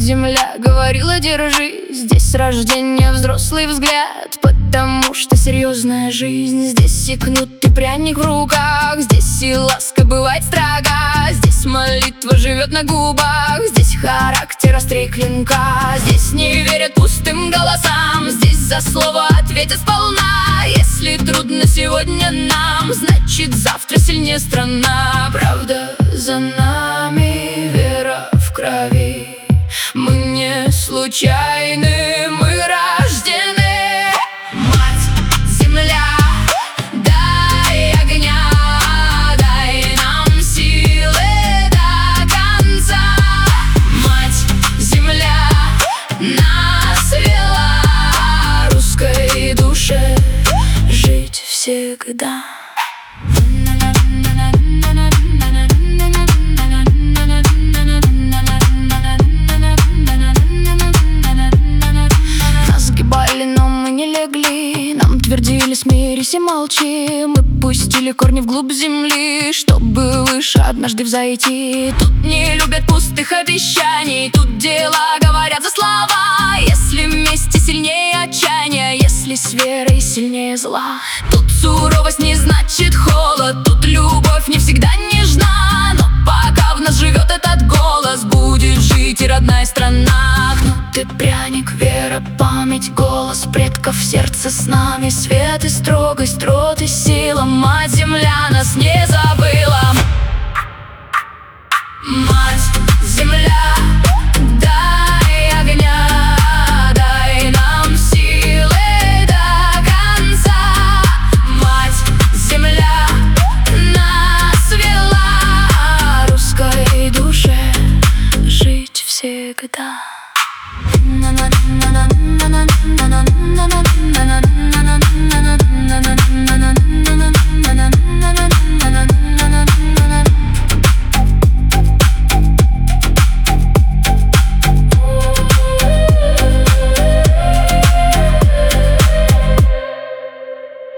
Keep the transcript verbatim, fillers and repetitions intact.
земля говорила: держи. Здесь рождение, взрослый взгляд, потому что серьезная жизнь. Здесь и кнут, и пряник в руках, здесь и ласка бывает строга, здесь молитва живет на губах, здесь характер острей клинка. Здесь не верят пустым голосам, здесь за слово ответят сполна. Если трудно сегодня нам, значит завтра сильнее страна. Правда за нами, вера в крови. Мы не случайны, мы рождены. Мать земля, дай огня, дай нам силы до конца. Мать земля нас вела, русской душе жить всегда. Нам твердили: смирись и молчи. Мы пустили корни вглубь земли, чтобы выше однажды взойти. Тут не любят пустых обещаний, тут дела говорят за слова. Если вместе сильнее отчаяния, если с верой сильнее зла. Тут суровость не значит холод, тут любовь не всегда нежна. Но пока в нас живет этот голос, будет жить и родная страна. Кнут и пряник, вера, память, голос предков в сердце с нами. Свет и строгость, труд и сила, мать земля нас не забыла. Мать земля, дай огня, дай нам силы до конца. Мать земля нас вела, русской душе жить всегда. Na na na na na na na na na na na na na na na na